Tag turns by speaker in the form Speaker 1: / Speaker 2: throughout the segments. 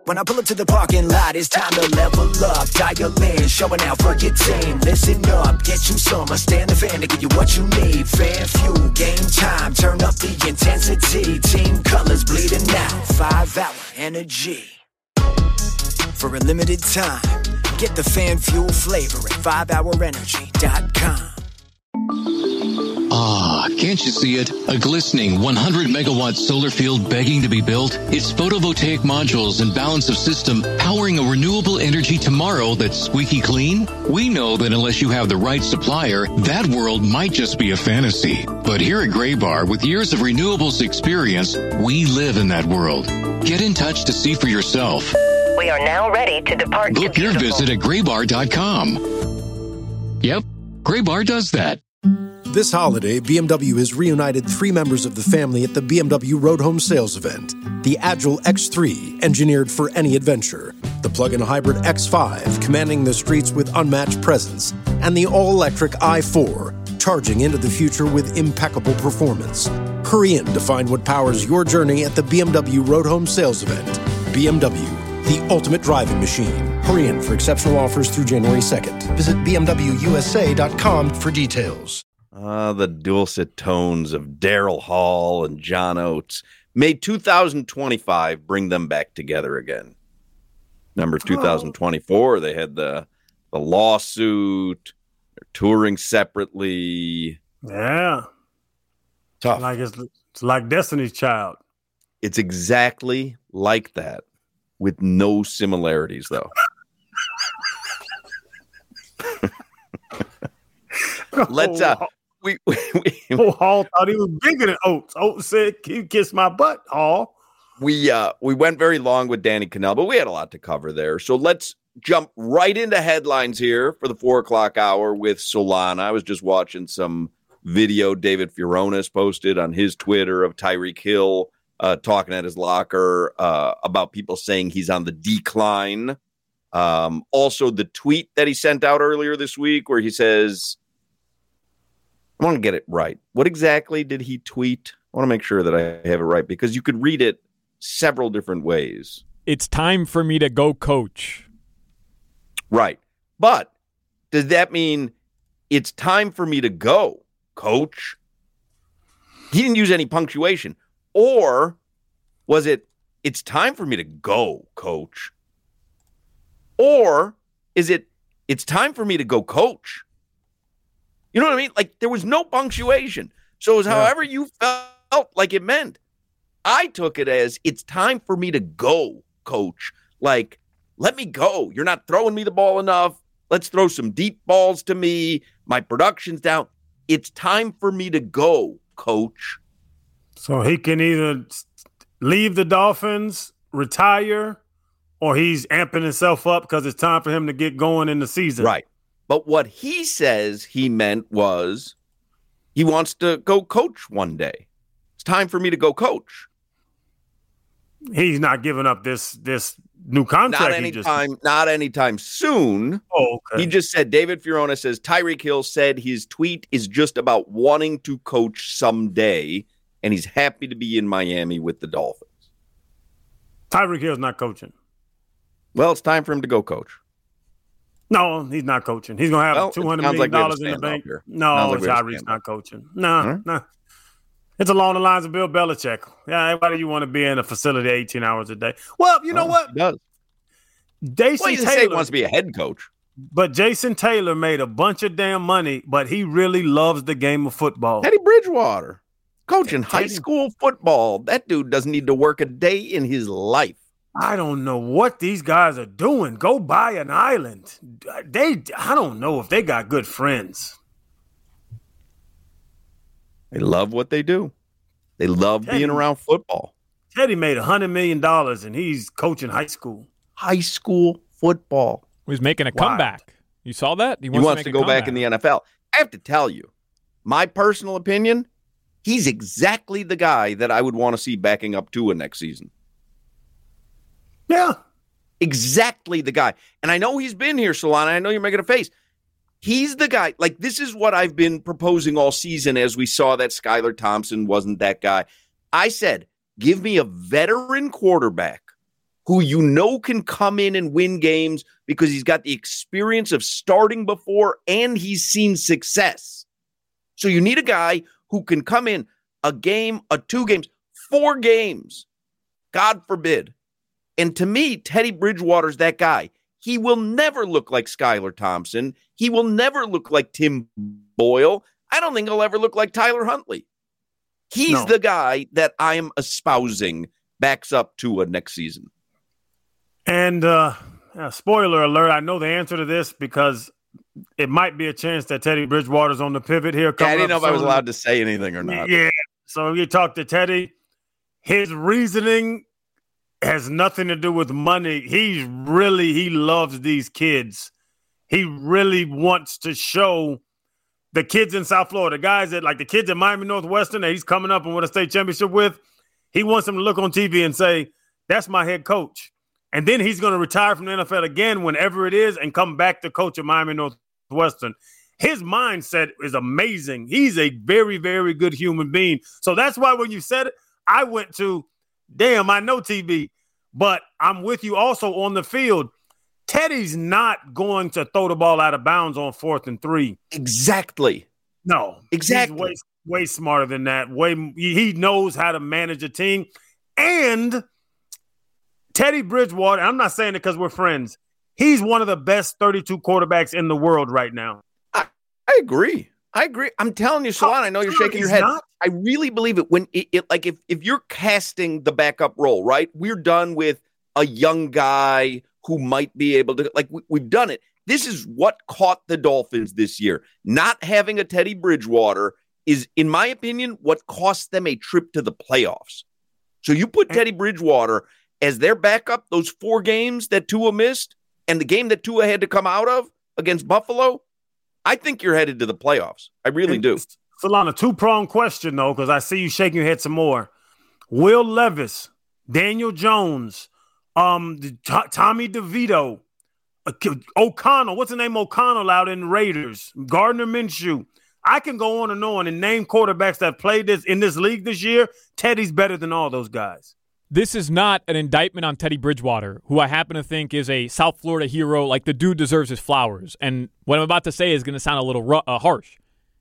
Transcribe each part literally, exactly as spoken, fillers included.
Speaker 1: When I pull up to the parking lot, it's time to level up. Dial in, showing out for your team. Listen up, get you some. I stand the fan to give you what you need. Fan fuel, game time, turn up the intensity. Team colors bleeding out, five hour energy. For a limited time, get the fan fuel flavor at five hour energy dot com.
Speaker 2: Ah, can't you see it? A glistening one hundred megawatt solar field begging to be built? Its photovoltaic modules and balance of system powering a renewable energy tomorrow that's squeaky clean? We know that unless you have the right supplier, that world might just be a fantasy. But here at Graybar, with years of renewables experience, we live in that world. Get in touch to see for yourself.
Speaker 3: We are now ready to depart.
Speaker 2: Book your visit at graybar dot com. Yep, Graybar does that.
Speaker 4: This holiday, B M W has reunited three members of the family at the B M W Road Home Sales event. The Agile X three, engineered for any adventure. The plug-in hybrid X five, commanding the streets with unmatched presence. And the all-electric i four, charging into the future with impeccable performance. Hurry in to find what powers your journey at the B M W Road Home Sales event. B M W, the ultimate driving machine. Hurry in for exceptional offers through January second. Visit b m w u s a dot com for details.
Speaker 5: Ah, uh, the dulcet tones of Daryl Hall and John Oates made two thousand twenty-five bring them back together again. Number two thousand twenty-four, they had the the lawsuit. They're touring separately.
Speaker 6: Yeah,
Speaker 5: tough.
Speaker 6: Like it's, it's like Destiny's Child.
Speaker 5: It's exactly like that, with no similarities, though. Let's uh. We, we, we
Speaker 6: oh, Hall thought he was bigger than Oates. Oates said, "You kiss my butt, Hall."
Speaker 5: We uh we went very long with Danny Kanell, but we had a lot to cover there. So let's jump right into headlines here for the four o'clock hour with Solana. I was just watching some video David Furones posted on his Twitter of Tyreek Hill uh, talking at his locker uh, about people saying he's on the decline. Um, also, the tweet that he sent out earlier this week where he says, I want to get it right. What exactly did he tweet? I want to make sure that I have it right because you could read it several different ways.
Speaker 7: It's time for me to go coach.
Speaker 5: Right. But does that mean it's time for me to go coach? He didn't use any punctuation. Or was it it's time for me to go coach? Or is it it's time for me to go coach? You know what I mean? Like, there was no punctuation. So it was yeah. however you felt like it meant. I took it as, it's time for me to go, coach. Like, let me go. You're not throwing me the ball enough. Let's throw some deep balls to me. My production's down. It's time for me to go, coach.
Speaker 6: So he can either leave the Dolphins, retire, or he's amping himself up because it's time for him to get going in the season.
Speaker 5: Right. But what he says he meant was he wants to go coach one day. It's time for me to go coach.
Speaker 6: He's not giving up this this new contract.
Speaker 5: Not anytime, just... not anytime soon.
Speaker 6: Oh, okay.
Speaker 5: He just said, David Furones says, Tyreek Hill said his tweet is just about wanting to coach someday, and he's happy to be in Miami with the Dolphins.
Speaker 6: Tyreek Hill's not coaching.
Speaker 5: Well, it's time for him to go coach.
Speaker 6: No, he's not coaching. He's going to have
Speaker 5: well,
Speaker 6: two hundred million dollars like in the bank. No, like Tyreek's not coaching. No, nah,
Speaker 5: right.
Speaker 6: no. Nah. It's along the lines of Bill Belichick. Yeah, why do you want to be in a facility eighteen hours a day? Well, you know oh, what?
Speaker 5: He does.
Speaker 6: Jason
Speaker 5: well, he
Speaker 6: Taylor
Speaker 5: say he wants to be a head coach.
Speaker 6: But Jason Taylor made a bunch of damn money, but he really loves the game of football.
Speaker 5: Teddy Bridgewater, coaching Teddy. high school football. That dude doesn't need to work a day in his life.
Speaker 6: I don't know what these guys are doing. Go buy an island. They, I don't know if they got good friends.
Speaker 5: They love what they do. They love Teddy, being around football.
Speaker 6: Teddy made one hundred million dollars, and he's coaching high school.
Speaker 5: High school football.
Speaker 7: He's making a Wild. comeback. You saw that?
Speaker 5: He wants, he wants to, to go comeback. back in the N F L. I have to tell you, my personal opinion, he's exactly the guy that I would want to see backing up Tua next season.
Speaker 6: Yeah.
Speaker 5: Exactly the guy. And I know he's been here, Solana. I know you're making a face. He's the guy. Like, this is what I've been proposing all season as we saw that Skylar Thompson wasn't that guy. I said, give me a veteran quarterback who you know can come in and win games because he's got the experience of starting before and he's seen success. So you need a guy who can come in a game, a two games, four games, God forbid. And to me, Teddy Bridgewater's that guy. He will never look like Skylar Thompson. He will never look like Tim Boyle. I don't think he'll ever look like Tyler Huntley. He's no. the guy that I am espousing backs up Tua next season.
Speaker 6: And uh, uh, spoiler alert, I know the answer to this because it might be a chance that Teddy Bridgewater's on the pivot here.
Speaker 5: Yeah, I didn't know if I was allowed to say anything or not.
Speaker 6: Yeah, so you talk to Teddy. His reasoning has nothing to do with money. He's really, he loves these kids. He really wants to show the kids in South Florida, guys that like the kids at Miami Northwestern that he's coming up and win a state championship with. He wants them to look on T V and say, that's my head coach. And then he's going to retire from the N F L again whenever it is and come back to coach at Miami Northwestern. His mindset is amazing. He's a very, very good human being. So that's why when you said it, I went to, damn, I know T V, but I'm with you also on the field. Teddy's not going to throw the ball out of bounds on fourth and three.
Speaker 5: Exactly.
Speaker 6: No.
Speaker 5: Exactly.
Speaker 6: He's way, way smarter than that. Way he knows how to manage a team. And Teddy Bridgewater, I'm not saying it because we're friends, he's one of the best thirty-two quarterbacks in the world right now.
Speaker 5: I, I agree. I agree. I'm telling you, Solana, I know you're shaking your head.
Speaker 6: Not.
Speaker 5: I really believe it. When it, it like if, if you're casting the backup role, right? We're done with a young guy who might be able to, like we, we've done it. This is what caught the Dolphins this year. Not having a Teddy Bridgewater is, in my opinion, what cost them a trip to the playoffs. So you put Teddy Bridgewater as their backup, those four games that Tua missed, and the game that Tua had to come out of against Buffalo, I think you're headed to the playoffs. I really do.
Speaker 6: Solana, two-pronged question, though, because I see you shaking your head some more. Will Levis, Daniel Jones, um, T- Tommy DeVito, uh, O'Connell, what's the name O'Connell out in Raiders, Gardner Minshew. I can go on and on and name quarterbacks that played this in this league this year. Teddy's better than all those guys.
Speaker 7: This is not an indictment on Teddy Bridgewater, who I happen to think is a South Florida hero. Like, the dude deserves his flowers. And what I'm about to say is going to sound a little ru- uh, harsh.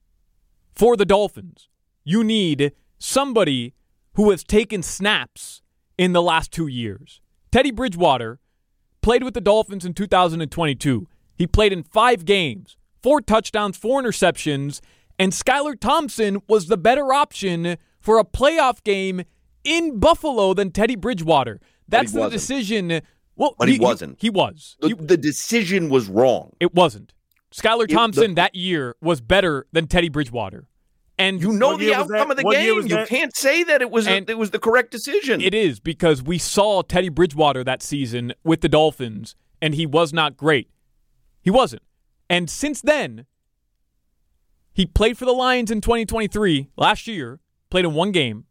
Speaker 7: For the Dolphins, you need somebody who has taken snaps in the last two years. Teddy Bridgewater played with the Dolphins in two thousand twenty-two. He played in five games, four touchdowns, four interceptions, and Skylar Thompson was the better option for a playoff game in Buffalo than Teddy Bridgewater. That's the wasn't. decision. Well,
Speaker 5: but he, he wasn't.
Speaker 7: He, he was.
Speaker 5: The,
Speaker 7: he,
Speaker 5: the decision was wrong.
Speaker 7: It wasn't. Skylar Thompson
Speaker 5: the,
Speaker 7: that year was better than Teddy Bridgewater. And
Speaker 5: you know the outcome of the
Speaker 6: what
Speaker 5: game. You
Speaker 6: that?
Speaker 5: can't say that it was a, it was the correct decision.
Speaker 7: It is, because we saw Teddy Bridgewater that season with the Dolphins, and he was not great. He wasn't. And since then, he played for the Lions in twenty twenty-three, last year, played in one game.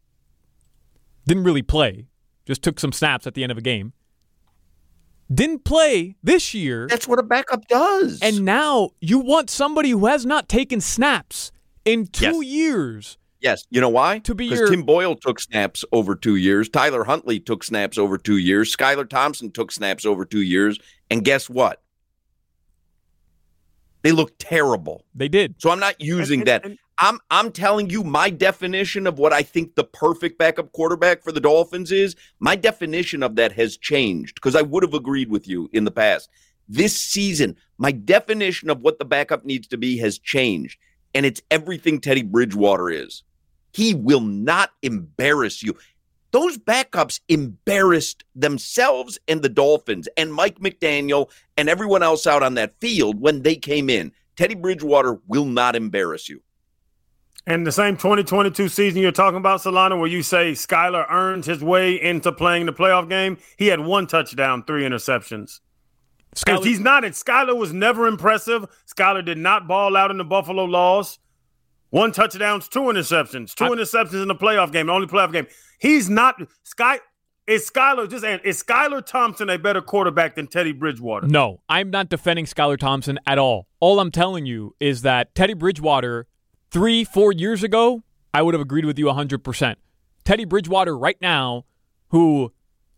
Speaker 7: Didn't really play. Just took some snaps at the end of a game. Didn't play this year.
Speaker 5: That's what a backup does.
Speaker 7: And now you want somebody who has not taken snaps in two
Speaker 5: yes.
Speaker 7: years.
Speaker 5: Yes. You know why?
Speaker 7: To be
Speaker 5: Because
Speaker 7: your...
Speaker 5: Tim Boyle took snaps over two years. Tyler Huntley took snaps over two years. Skylar Thompson took snaps over two years. And guess what? They look terrible.
Speaker 7: They did.
Speaker 5: So I'm not using
Speaker 6: and,
Speaker 5: that.
Speaker 6: And, and,
Speaker 5: I'm I'm telling you my definition of what I think the perfect backup quarterback for the Dolphins is. My definition of that has changed because I would have agreed with you in the past. This season, my definition of what the backup needs to be has changed, and it's everything Teddy Bridgewater is. He will not embarrass you. Those backups embarrassed themselves and the Dolphins and Mike McDaniel and everyone else out on that field when they came in. Teddy Bridgewater will not embarrass you.
Speaker 6: And the same twenty twenty-two season you're talking about, Solana, where you say Skylar earned his way into playing the playoff game, he had one touchdown, three interceptions. Skylar, he's not it. Skylar was never impressive. Skylar did not ball out in the Buffalo loss. One touchdown, two interceptions. Two I, interceptions in the playoff game, the only playoff game. He's not Sky. Is Skylar just is Skylar Thompson a better quarterback than Teddy Bridgewater?
Speaker 7: No, I'm not defending Skylar Thompson at all. All I'm telling you is that Teddy Bridgewater three, four years ago, I would have agreed with you one hundred percent. Teddy Bridgewater right now, who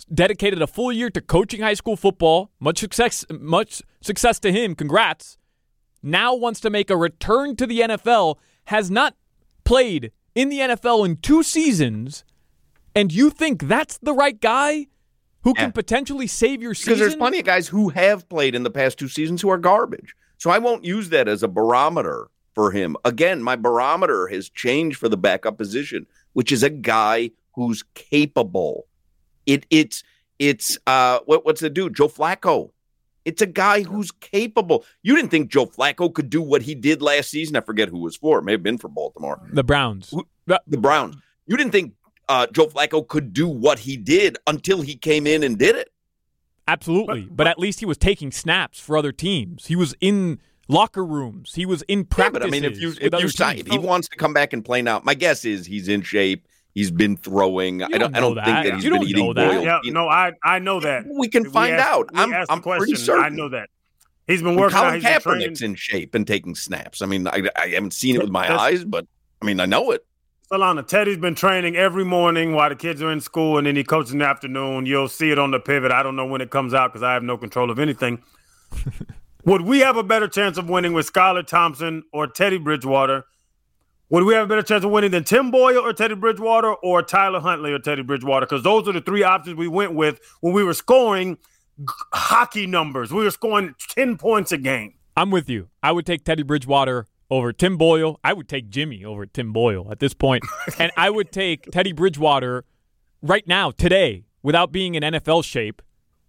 Speaker 7: dedicated a full year to coaching high school football. Much success, much success to him. Congrats. Now wants to make a return to the N F L, has not played in the N F L in two seasons, and you think that's the right guy who
Speaker 5: yeah.
Speaker 7: can potentially save your season?
Speaker 5: Because there's plenty of guys who have played in the past two seasons who are garbage. So I won't use that as a barometer for him. Again, my barometer has changed for the backup position, which is a guy who's capable. It it's it's uh what what's the dude? Joe Flacco. It's a guy who's capable. You didn't think Joe Flacco could do what he did last season? I forget who it was for. It may have been for Baltimore.
Speaker 7: The Browns.
Speaker 5: The Browns. You didn't think uh, Joe Flacco could do what he did until he came in and did it?
Speaker 7: Absolutely. But, but at least he was taking snaps for other teams. He was in locker rooms. He was in practices.
Speaker 5: Yeah, but I mean, if you if you sign, if he wants to come back and play now, my guess is he's in shape. He's been throwing.
Speaker 7: You
Speaker 5: I don't.
Speaker 7: don't
Speaker 5: I don't
Speaker 7: know
Speaker 5: think
Speaker 7: that.
Speaker 5: that he's
Speaker 7: You
Speaker 5: been
Speaker 7: don't
Speaker 5: eating
Speaker 7: know that.
Speaker 5: boiled.
Speaker 6: Yeah,
Speaker 5: you
Speaker 6: no, I I know that.
Speaker 5: We can
Speaker 6: We
Speaker 5: find
Speaker 6: asked-
Speaker 5: out.
Speaker 6: we
Speaker 5: I'm,
Speaker 6: asked the
Speaker 5: I'm pretty
Speaker 6: question.
Speaker 5: certain.
Speaker 6: I know that. He's been
Speaker 5: And
Speaker 6: working out.
Speaker 5: Colin
Speaker 6: He's been
Speaker 5: Kaepernick's
Speaker 6: training.
Speaker 5: in shape and taking snaps. I mean, I, I haven't seen it with my
Speaker 6: That's-
Speaker 5: eyes, but I mean, I know it.
Speaker 6: Solana, Teddy's been training every morning while the kids are in school, and then he coaches in the afternoon. You'll see it on the pivot. I don't know when it comes out because I have no control of anything. Would we have a better chance of winning with Skylar Thompson or Teddy Bridgewater? Would we have a better chance of winning than Tim Boyle or Teddy Bridgewater or Tyler Huntley or Teddy Bridgewater? Because those are the three options we went with when we were scoring g- hockey numbers. We were scoring ten points a game.
Speaker 7: I'm with you. I would take Teddy Bridgewater over Tim Boyle. I would take Jimmy over Tim Boyle at this point. And I would take Teddy Bridgewater right now, today, without being in N F L shape,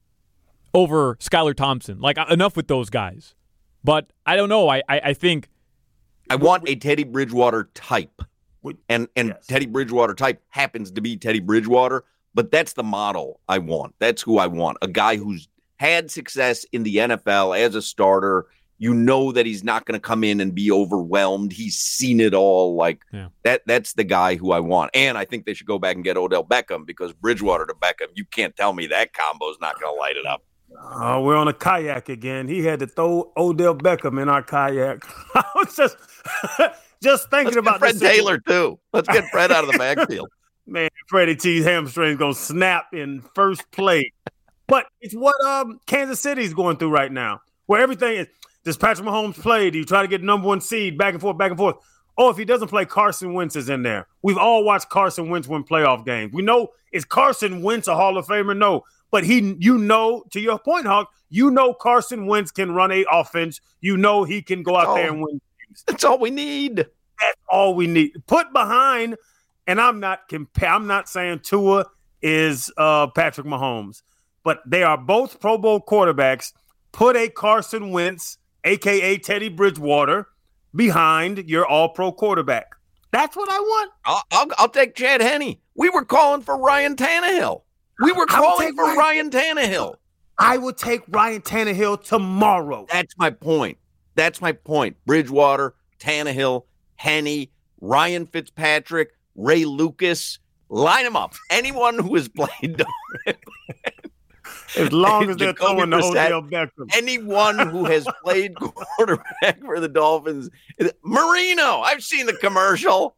Speaker 7: over Skylar Thompson. Like, enough with those guys. But I don't know. I, I, I think...
Speaker 5: I want a Teddy Bridgewater type. And and
Speaker 6: Yes.
Speaker 5: Teddy Bridgewater type happens to be Teddy Bridgewater, but that's the model I want. That's who I want. A guy who's had success in the N F L as a starter. You know that he's not going to come in and be overwhelmed. He's seen it all. Like
Speaker 7: Yeah.
Speaker 5: that. That's the guy who I want. And I think they should go back and get Odell Beckham, because Bridgewater to Beckham, you can't tell me that combo is not going to light it up.
Speaker 6: Uh, we're on a kayak again. He had to throw Odell Beckham in our kayak. I was just, just thinking
Speaker 5: Let's
Speaker 6: about
Speaker 5: get Fred
Speaker 6: this
Speaker 5: Taylor too. Let's get Fred out of the backfield.
Speaker 6: Man, Freddie T's hamstring's gonna snap in first play. But it's what um Kansas City's going through right now, where everything is. Does Patrick Mahomes play? Do you try to get number one seed back and forth, back and forth? Oh, if he doesn't play, Carson Wentz is in there. We've all watched Carson Wentz win playoff games. We know, is Carson Wentz a Hall of Famer? No. But he, you know, to your point, Hawk, you know Carson Wentz can run a offense. You know he can go out
Speaker 5: Oh.
Speaker 6: there and win games.
Speaker 5: That's all we need.
Speaker 6: That's all we need. Put behind, and I'm not compa- I'm not saying Tua is uh, Patrick Mahomes, but they are both Pro Bowl quarterbacks. Put a Carson Wentz, a k a. Teddy Bridgewater, behind your all-pro quarterback. That's what I want.
Speaker 5: I'll, I'll, I'll take Chad Henne. We were calling for Ryan Tannehill. We were
Speaker 6: I would
Speaker 5: calling
Speaker 6: take
Speaker 5: for
Speaker 6: Ryan-
Speaker 5: Ryan Tannehill.
Speaker 6: I would take Ryan Tannehill tomorrow.
Speaker 5: That's my point. That's my point. Bridgewater, Tannehill, Henne, Ryan Fitzpatrick, Ray Lucas. Line them up. Anyone who has played.
Speaker 6: As long as they're
Speaker 5: Jacoby
Speaker 6: throwing the
Speaker 5: Brissett,
Speaker 6: Odell Beckham.
Speaker 5: Anyone who has played quarterback for the Dolphins. Marino. I've seen the commercial.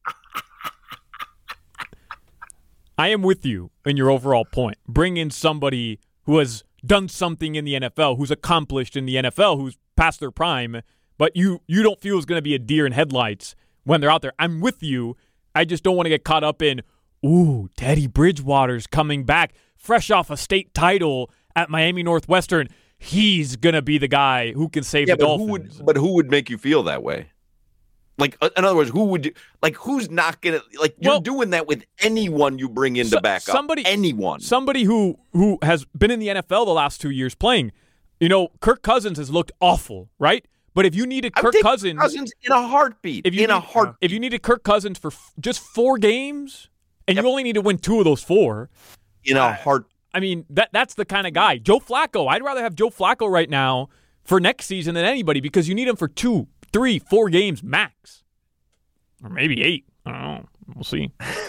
Speaker 7: I am with you in your overall point. Bring in somebody who has done something in the N F L, who's accomplished in the N F L, who's past their prime, but you you don't feel is going to be a deer in headlights when they're out there. I'm with you. I just don't want to get caught up in, ooh, Teddy Bridgewater's coming back, fresh off a state title at Miami Northwestern. He's going to be the guy who can save
Speaker 5: Yeah,
Speaker 7: the
Speaker 5: but who
Speaker 7: Dolphins.
Speaker 5: would? But who would make you feel that way? Like, in other words, who would? Do, like, who's not gonna? Like, you're
Speaker 7: Well,
Speaker 5: doing that with anyone you bring in
Speaker 7: so-
Speaker 5: to back up.
Speaker 7: somebody-
Speaker 5: anyone.
Speaker 7: Somebody who who has been in the N F L the last two years playing. You know, Kirk Cousins has looked awful, right? But if you needed
Speaker 5: I would
Speaker 7: Kirk
Speaker 5: take
Speaker 7: Cousins,
Speaker 5: Cousins in a heartbeat.
Speaker 7: if you
Speaker 5: in a
Speaker 7: need-
Speaker 5: heart.
Speaker 7: if you needed Kirk Cousins for f- just four games, and you only need to win two of those four,
Speaker 5: In a heart.
Speaker 7: I mean, that that's the kind of guy. Joe Flacco, I'd rather have Joe Flacco right now for next season than anybody, because you need him for two, three, four games max. Or maybe eight. I don't know. We'll see.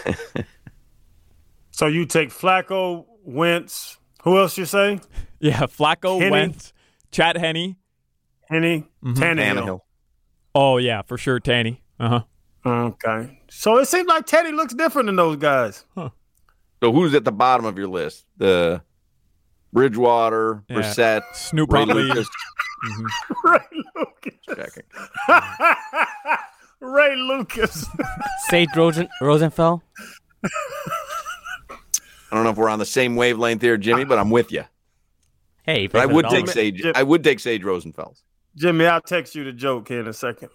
Speaker 6: So you take Flacco, Wentz. Who else you say?
Speaker 7: Yeah, Flacco,
Speaker 6: Henne.
Speaker 7: Wentz, Chad Henne.
Speaker 6: Henny,
Speaker 7: Mm-hmm.
Speaker 6: Tannehill.
Speaker 5: Tannehill.
Speaker 7: Oh, yeah, for sure, Tanny. Uh-huh.
Speaker 6: Okay. So it seems like Teddy looks different than those guys.
Speaker 5: So So who's at the bottom of your list? The Bridgewater,
Speaker 7: Yeah.
Speaker 5: Brissett,
Speaker 7: Snoop
Speaker 5: Ray
Speaker 7: Huntley.
Speaker 5: Lucas.
Speaker 6: Ray Lucas.
Speaker 5: Checking.
Speaker 6: Ray Lucas.
Speaker 8: Sage Rosen- Rosenfeld.
Speaker 5: I don't know if we're on the same wavelength here, Jimmy, but I'm with you.
Speaker 8: Hey, he
Speaker 5: But I
Speaker 8: played for
Speaker 5: would
Speaker 8: the
Speaker 5: take
Speaker 8: Dolphins.
Speaker 5: Sage.
Speaker 6: Jim-
Speaker 5: I would take Sage Rosenfeld.
Speaker 6: Jimmy, I'll text you the joke here in a second.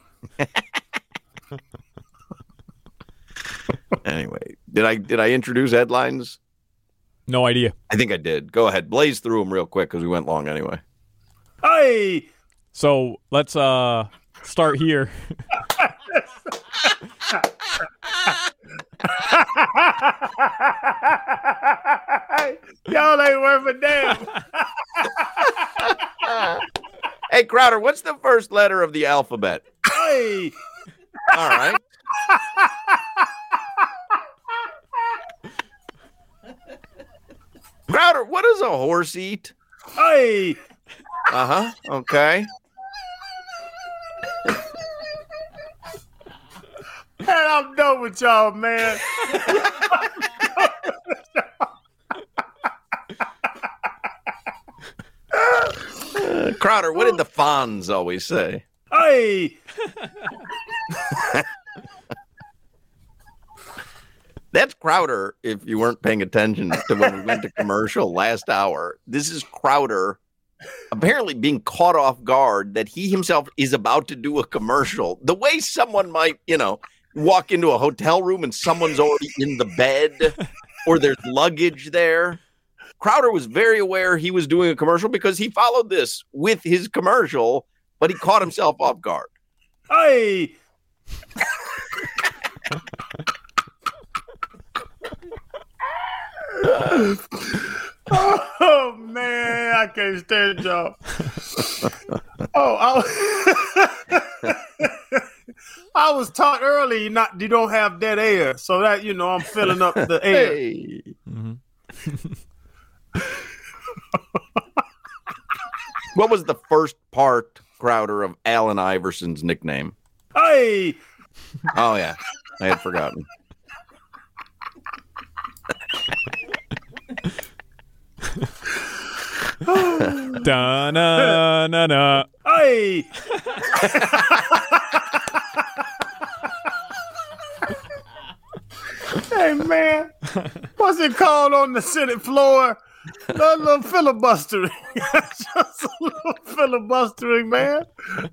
Speaker 5: Anyway, did I did I introduce headlines?
Speaker 7: No idea.
Speaker 5: I think I did. Go ahead, blaze through them real quick because we went long anyway.
Speaker 6: Hey,
Speaker 7: So let's uh start here.
Speaker 6: y'all ain't worth a damn.
Speaker 5: Hey, Crowder, what's the first letter of the alphabet?
Speaker 6: Hey,
Speaker 5: All right. Crowder, what does a horse eat?
Speaker 6: hey,
Speaker 5: Uh huh. Okay.
Speaker 6: man, I'm done with y'all, man.
Speaker 5: Uh, Crowder, what did the Fonz always say?
Speaker 6: Hey,
Speaker 5: That's Crowder, if you weren't paying attention to when we went to commercial last hour. This is Crowder apparently being caught off guard that he himself is about to do a commercial. The way someone might, you know, walk into a hotel room and someone's already in the bed or there's luggage there. Crowder was very aware he was doing a commercial because he followed this with his commercial, but he caught himself off guard.
Speaker 6: hey. Oh man, I can't stand y'all. Oh, I was, I was taught early not you don't have dead air, so that you know I'm filling up the air.
Speaker 5: Hey. What was the first part, Crowder, of Allen Iverson's nickname?
Speaker 6: Hey,
Speaker 5: Oh, yeah. I had forgotten.
Speaker 7: Da na na na.
Speaker 6: hey. Hey man, what's it called on the Senate floor? A little filibustering. Just a little filibustering, man.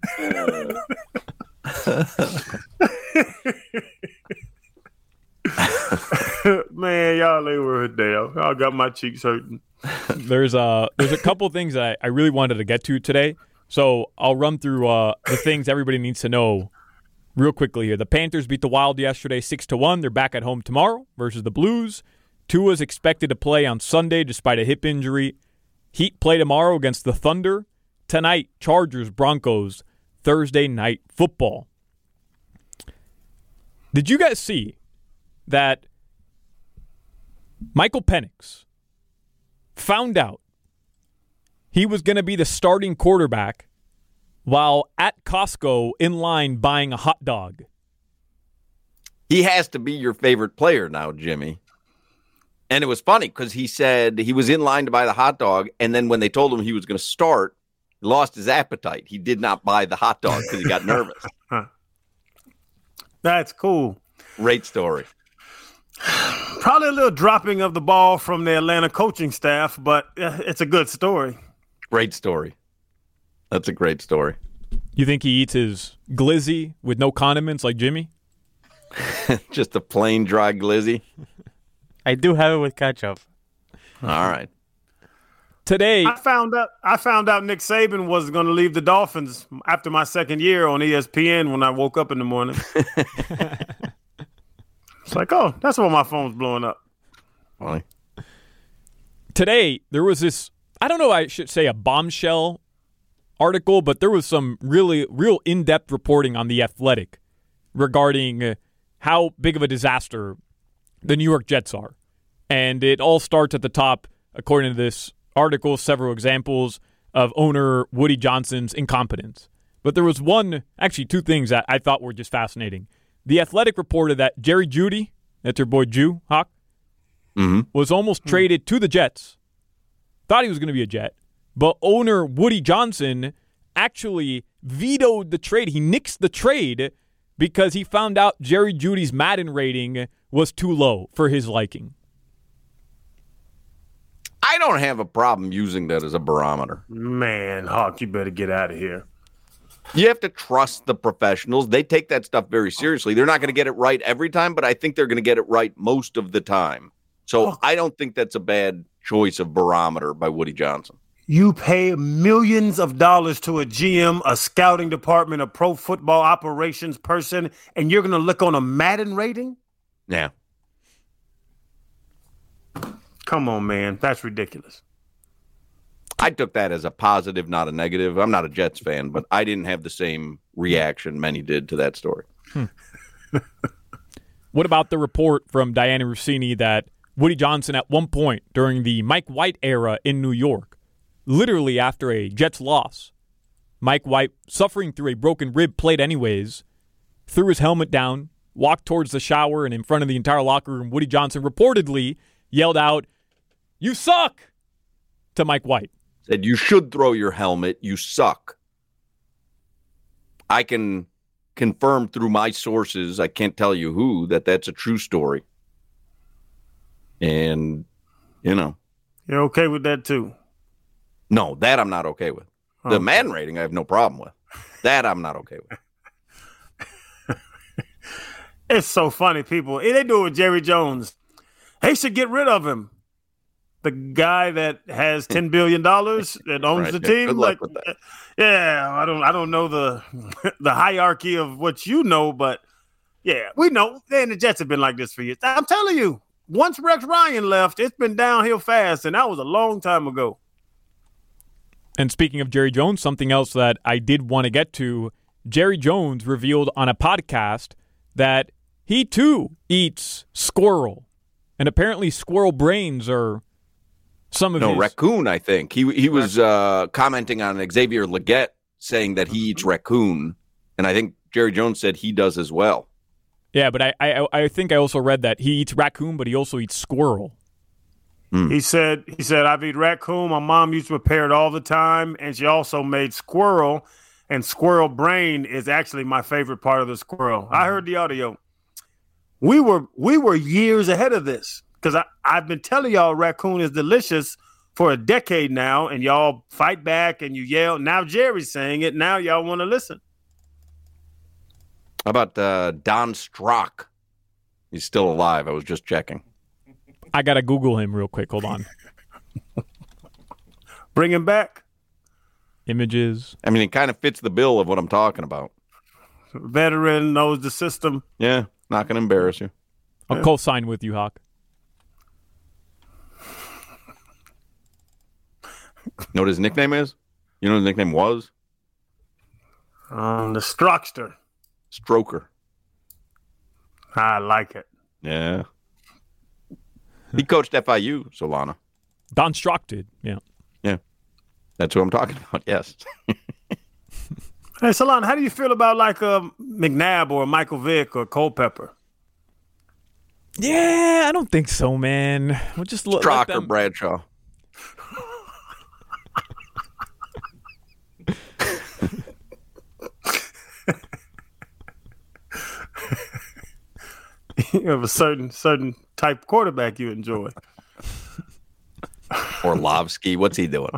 Speaker 6: Man, y'all ain't worth a damn. Y'all got my cheeks hurting.
Speaker 7: There's uh there's a couple things that I, I really wanted to get to today. So I'll run through uh the things everybody needs to know real quickly here. The Panthers beat the Wild yesterday six to one. They're back at home tomorrow versus the Blues. Tua's expected to play on Sunday despite a hip injury. Heat play tomorrow against the Thunder. Tonight, Chargers, Broncos, Thursday night football. Did you guys see that Michael Penix found out he was going to be the starting quarterback while at Costco in line buying a hot dog?
Speaker 5: He has to be your favorite player now, Jimmy. And it was funny because he said he was in line to buy the hot dog, and then when they told him he was going to start, he lost his appetite. He did not buy the hot dog because he got nervous.
Speaker 6: That's cool.
Speaker 5: Great story.
Speaker 6: Probably a little dropping of the ball from the Atlanta coaching staff, but uh, it's a good story.
Speaker 5: Great story. That's a great story.
Speaker 7: You think he eats his glizzy with no condiments like Jimmy?
Speaker 5: Just a plain dry glizzy.
Speaker 8: I do have it with ketchup.
Speaker 5: All right.
Speaker 7: Today,
Speaker 6: I found out. I found out Nick Saban was going to leave the Dolphins after my second year on E S P N when I woke up in the morning. It's like, oh, that's why my phone's blowing up.
Speaker 5: Funny.
Speaker 7: today there was this, I don't know, I should say a bombshell article, but there was some really real in-depth reporting on The Athletic regarding uh, how big of a disaster the New York Jets are. And it all starts at the top, according to this article, several examples of owner Woody Johnson's incompetence. But there was one, actually two things that I thought were just fascinating. The Athletic reported that Jerry Jeudy, that's your boy Jew, Hawk,
Speaker 5: mm-hmm.
Speaker 7: was almost mm-hmm. traded to the Jets. Thought he was going to be a Jet. But owner Woody Johnson actually vetoed the trade. He nixed the trade because he found out Jerry Jeudy's Madden rating was too low for his liking.
Speaker 5: I don't have a problem using that as a barometer.
Speaker 6: Man, Hawk, you better get out of here.
Speaker 5: You have to trust the professionals. They take that stuff very seriously. They're not going to get it right every time, but I think they're going to get it right most of the time. So I don't think that's a bad choice of barometer by Woody Johnson.
Speaker 6: You pay millions of dollars to a G M, a scouting department, a pro football operations person, and you're going to look on a Madden rating?
Speaker 5: Yeah.
Speaker 6: Come on, man. That's ridiculous.
Speaker 5: I took that as a positive, not a negative. I'm not a Jets fan, but I didn't have the same reaction many did to that story.
Speaker 7: Hmm. What about the report from Diana Russini that Woody Johnson at one point during the Mike White era in New York, literally after a Jets loss, Mike White, suffering through a broken rib, played anyways, threw his helmet down, walked towards the shower, and in front of the entire locker room, Woody Johnson reportedly yelled out, "You suck!" to Mike White.
Speaker 5: Said, "You should throw your helmet. You suck." I can confirm through my sources, I can't tell you who, that that's a true story. And, you know.
Speaker 6: You're okay with that, too?
Speaker 5: No, that I'm not okay with. The okay. Madden rating I have no problem with. That I'm not okay with.
Speaker 6: It's so funny, people. They do it with Jerry Jones. They should get rid of him. The guy that has ten billion dollars that owns right. the team.
Speaker 5: Good luck like, with that.
Speaker 6: Yeah, I don't I don't know the the hierarchy of what you know, but yeah, we know. And the Jets have been like this for years. I'm telling you, once Rex Ryan left, it's been downhill fast, and that was a long time ago.
Speaker 7: And speaking of Jerry Jones, something else that I did want to get to, Jerry Jones revealed on a podcast that he too eats squirrel. And apparently squirrel brains are some of
Speaker 5: no,
Speaker 7: his... No,
Speaker 5: raccoon, I think. He he was uh, commenting on Xavier Legette saying that he eats raccoon. And I think Jerry Jones said he does as well.
Speaker 7: Yeah, but I, I, I think I also read that he eats raccoon, but he also eats squirrel.
Speaker 6: Mm. He said, he said, I've eaten raccoon. My mom used to prepare it all the time. And she also made squirrel. And squirrel brain is actually my favorite part of the squirrel. I heard the audio. We were we were years ahead of this because I've been telling y'all raccoon is delicious for a decade now, and y'all fight back and you yell. Now Jerry's saying it. Now y'all want to listen.
Speaker 5: How about uh, Don Strock? He's still alive. I was just checking.
Speaker 7: I got to Google him real quick. Hold on.
Speaker 6: Bring him back.
Speaker 7: Images.
Speaker 5: I mean, it kind of fits the bill of what I'm talking about.
Speaker 6: Veteran, knows the system.
Speaker 5: Yeah. Not going to embarrass you.
Speaker 7: I'll
Speaker 6: yeah.
Speaker 7: co-sign with you, Hawk.
Speaker 5: You know what his nickname is? You know what his nickname was?
Speaker 6: Um, the Strockster.
Speaker 5: Stroker.
Speaker 6: I like it.
Speaker 5: Yeah. He coached F I U, Solana.
Speaker 7: Don Strock did, yeah.
Speaker 5: Yeah. That's what I'm talking about, yes.
Speaker 6: Hey, Solana, how do you feel about like a McNabb or a Michael Vick or Culpepper?
Speaker 7: Yeah, I don't think so, man. We'll just look.
Speaker 5: Strock or Bradshaw.
Speaker 6: You have a certain certain type quarterback you enjoy.
Speaker 5: Orlovsky, what's he doing?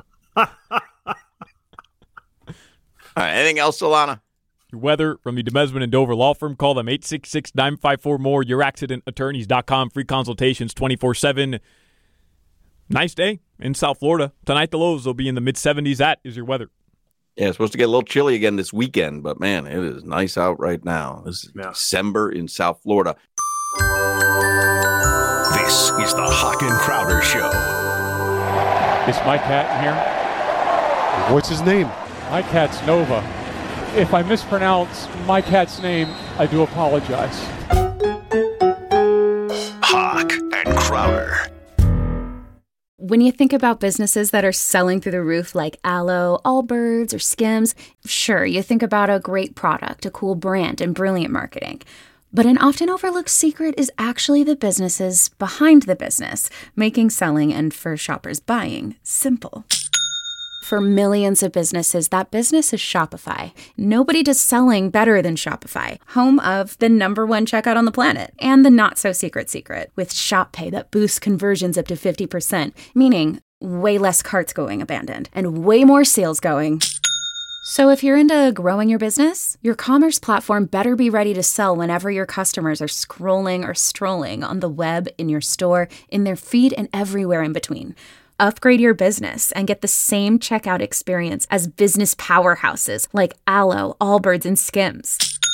Speaker 5: All right, anything else, Solana?
Speaker 7: Your weather from the DeMesman and Dover Law Firm. Call them eight six six, nine five four, M O R E, your accident attorneys dot com. Free consultations twenty-four seven. Nice day in South Florida. Tonight, the lows will be in the mid-seventies. That is your weather.
Speaker 5: Yeah, it's supposed to get a little chilly again this weekend, but, man, it is nice out right now. This is yeah. December in South Florida.
Speaker 1: This is the Hawk and Crowder Show.
Speaker 9: Is my cat in here?
Speaker 10: What's his name?
Speaker 9: My cat's Nova. If I mispronounce my cat's name, I do apologize.
Speaker 1: Hawk and Crowder.
Speaker 11: When you think about businesses that are selling through the roof like Aloe, Allbirds, or Skims, sure, you think about a great product, a cool brand, and brilliant marketing. But an often overlooked secret is actually the businesses behind the business, making selling and for shoppers buying simple. For millions of businesses, that business is Shopify. Nobody does selling better than Shopify, home of the number one checkout on the planet and the not-so-secret secret with Shop Pay that boosts conversions up to fifty percent, meaning way less carts going abandoned and way more sales going. So if you're into growing your business, your commerce platform better be ready to sell whenever your customers are scrolling or strolling on the web, in your store, in their feed, and everywhere in between. Upgrade your business and get the same checkout experience as business powerhouses like Alo, Allbirds, and Skims.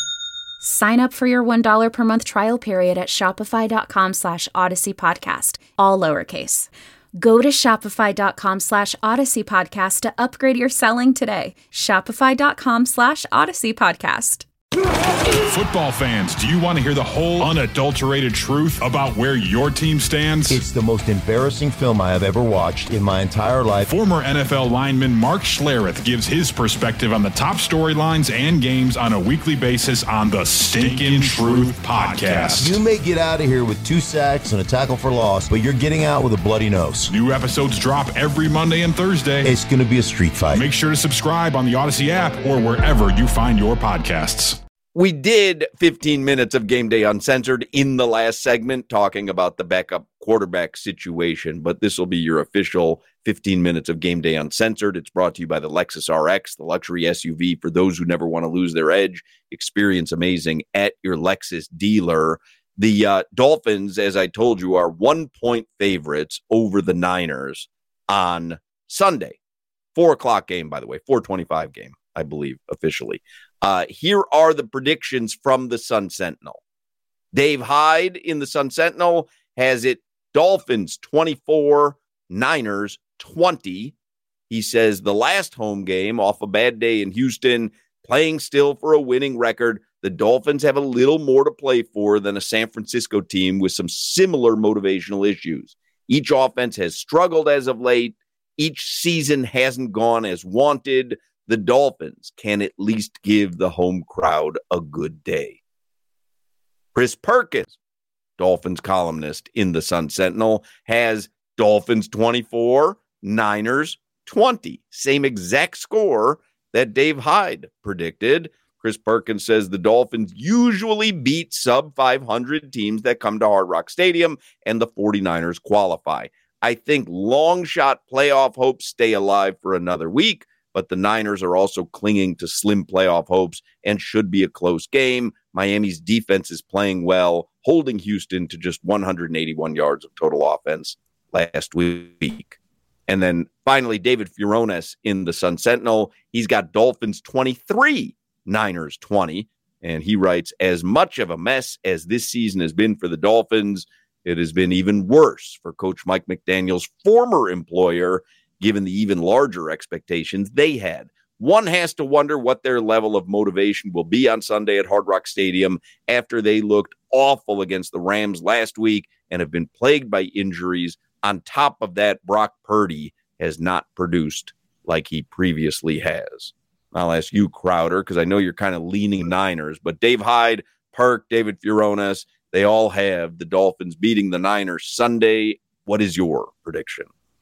Speaker 11: Sign up for your one dollar per month trial period at shopify.com slash Odyssey Podcast, all lowercase. Go to shopify.com slash Odyssey Podcast to upgrade your selling today. Shopify.com slash Odyssey Podcast.
Speaker 10: Football fans, do you want to hear the whole unadulterated truth about where your team stands?
Speaker 12: It's the most embarrassing film I have ever watched in my entire life.
Speaker 10: Former N F L lineman Mark Schlereth gives his perspective on the top storylines and games on a weekly basis on the Stinkin' Truth Podcast.
Speaker 12: You may get out of here with two sacks and a tackle for loss, but you're getting out with a bloody nose.
Speaker 10: New episodes drop every Monday and Thursday.
Speaker 12: It's going to be a street fight.
Speaker 10: Make sure to subscribe on the Odyssey app or wherever you find your podcasts.
Speaker 5: We did fifteen minutes of Game Day Uncensored in the last segment talking about the backup quarterback situation, but this will be your official fifteen minutes of Game Day Uncensored. It's brought to you by the Lexus R X, the luxury S U V for those who never want to lose their edge. Experience amazing at your Lexus dealer. The uh, Dolphins, as I told you, are one-point favorites over the Niners on Sunday. Four o'clock game, by the way, four twenty-five game, I believe, officially. Uh, here are the predictions from the Sun Sentinel. Dave Hyde in the Sun Sentinel has it Dolphins twenty-four, Niners twenty. He says the last home game off a bad day in Houston, playing still for a winning record. The Dolphins have a little more to play for than a San Francisco team with some similar motivational issues. Each offense has struggled as of late. Each season hasn't gone as wanted. The Dolphins can at least give the home crowd a good day. Chris Perkins, Dolphins columnist in the Sun Sentinel, has Dolphins twenty-four, Niners twenty. Same exact score that Dave Hyde predicted. Chris Perkins says the Dolphins usually beat sub five hundred teams that come to Hard Rock Stadium, and the 49ers qualify. I think long shot playoff hopes stay alive for another week, but the Niners are also clinging to slim playoff hopes and should be a close game. Miami's defense is playing well, holding Houston to just one hundred eighty-one yards of total offense last week. And then finally, David Furones in the Sun Sentinel. He's got Dolphins twenty-three, Niners twenty. And he writes, as much of a mess as this season has been for the Dolphins, it has been even worse for Coach Mike McDaniel's former employer, given the even larger expectations they had. One has to wonder what their level of motivation will be on Sunday at Hard Rock Stadium after they looked awful against the Rams last week and have been plagued by injuries. On top of that, Brock Purdy has not produced like he previously has. I'll ask you, Crowder, because I know you're kind of leaning Niners, but Dave Hyde, Perk, David Furones, they all have the Dolphins beating the Niners Sunday. What is your prediction?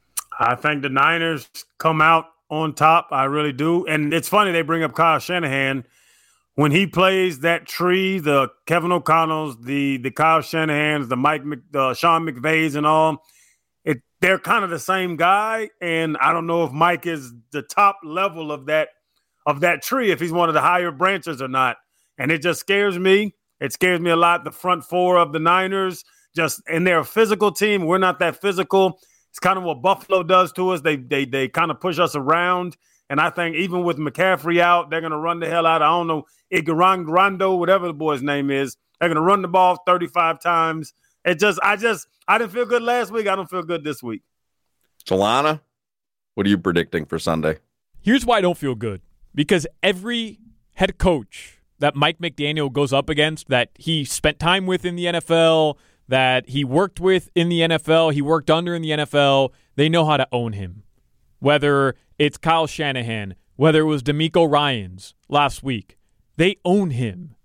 Speaker 6: I think the Niners come out on top. I really do. And it's funny they bring up Kyle Shanahan. When he plays that tree, the Kevin O'Connells, the the Kyle Shanahans, the Mike, Mc, the Sean McVays and all, it they're kind of the same guy. And I don't know if Mike is the top level of that of that tree, if he's one of the higher branches or not. And it just scares me. It scares me a lot. The front four of the Niners, just and they're a physical team. We're not that physical. It's kind of what Buffalo does to us. They they they kind of push us around. And I think even with McCaffrey out, they're going to run the hell out. I don't know, Iguaran Rondo, whatever the boy's name is. They're going to run the ball thirty-five times. It just, I just, I didn't feel good last week. I don't feel good this week.
Speaker 5: Solana, what are you predicting for Sunday?
Speaker 7: Here's why I don't feel good. Because every head coach that Mike McDaniel goes up against, that he spent time with in the N F L, that he worked with in the N F L, he worked under in the N F L, they know how to own him. Whether it's Kyle Shanahan, whether it was DeMeco Ryans last week, they own him.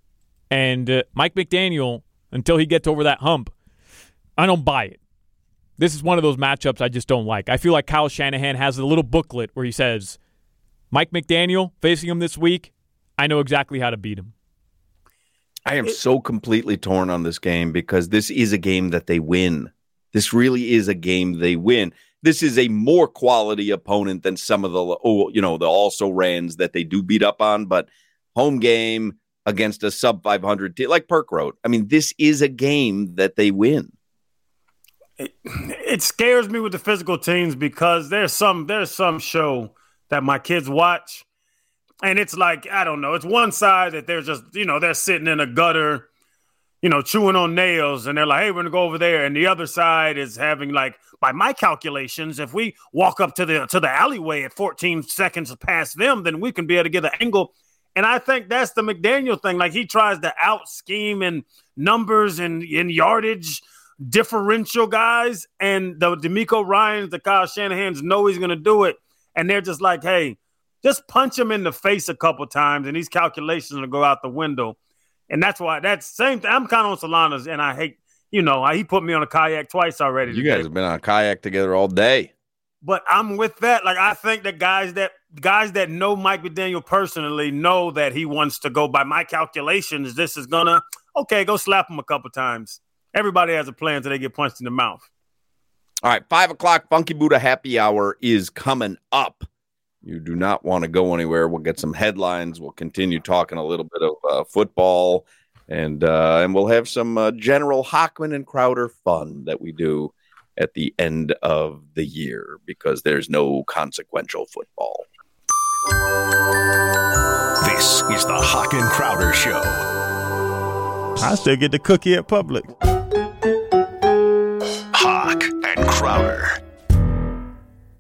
Speaker 7: And uh, Mike McDaniel, until he gets over that hump, I don't buy it. This is one of those matchups I just don't like. I feel like Kyle Shanahan has a little booklet where he says, Mike McDaniel, facing him this week, I know exactly how to beat him.
Speaker 5: I am so completely torn on this game because this is a game that they win. This really is a game they win. This is a more quality opponent than some of the, oh, you know, the also-rans that they do beat up on, but home game against a sub five hundred team, like Perk wrote. I mean, this is a game that they win.
Speaker 6: It, it scares me with the physical teams because there's some there's some show that my kids watch, and it's like, I don't know, it's one side that they're just, you know, they're sitting in a gutter, you know, chewing on nails, and they're like, hey, we're going to go over there. And the other side is having, like, by my calculations, if we walk up to the to the alleyway at fourteen seconds past them, then we can be able to get an angle. And I think that's the McDaniel thing. Like, he tries to out-scheme in numbers and in yardage differential guys, and the DeMeco Ryans, the Kyle Shanahans know he's going to do it. And they're just like, hey, just punch him in the face a couple times, and these calculations will go out the window. And that's why that's same thing. I'm kind of on Solana's, and I hate, you know, he put me on a kayak twice already.
Speaker 5: You
Speaker 6: today.
Speaker 5: guys have been on a kayak together all day.
Speaker 6: But I'm with that. Like, I think that guys that guys that know Mike McDaniel personally know that he wants to go by my calculations. This is gonna okay. Go slap him a couple times. Everybody has a plan until they get punched in the mouth.
Speaker 5: All right, five o'clock Funky Buddha Happy Hour is coming up. You do not want to go anywhere. We'll get some headlines. We'll continue talking a little bit of uh, football, and uh, and we'll have some uh, general Hockman and Crowder fun that we do at the end of the year because there's no consequential football.
Speaker 13: This is the Hawk and Crowder Show.
Speaker 14: I still get the cookie at Publix.
Speaker 13: Hawk and Crowder.